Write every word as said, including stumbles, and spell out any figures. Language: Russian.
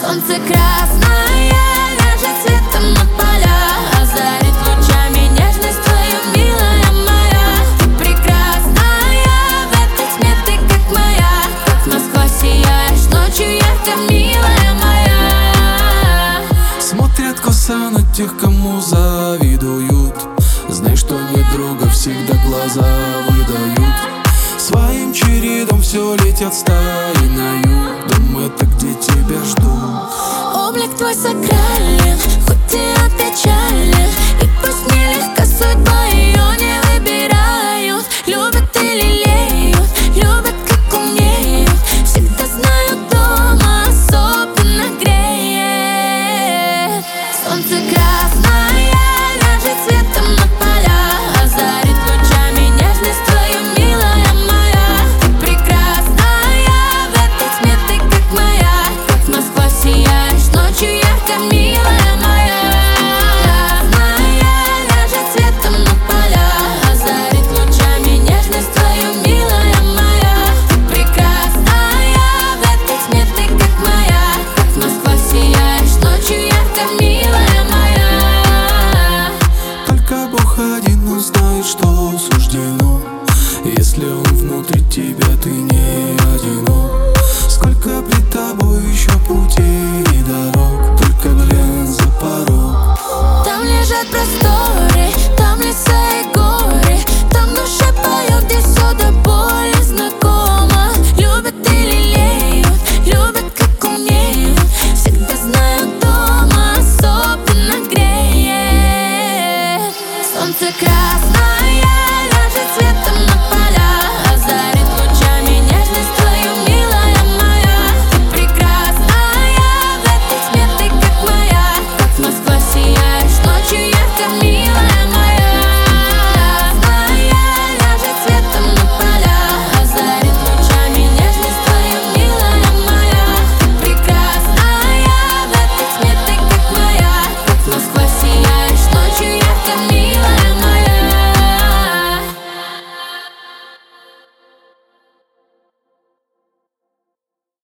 Солнце красное ляжет светом на поля, озарит лучами нежность твою, милая моя. Ты прекрасная, в этой тьме ты как моя, как Москва сияешь ночью ярко, милая моя. Смотрят косо на тех, кому завидуют. Знай, что нет друга, всегда глаза выдают. Своим чередом все летят стаи на юг. Дом — это где тебя ждут. Облик твой сакрален, хоть и опечален, и пусть нелегко судьба.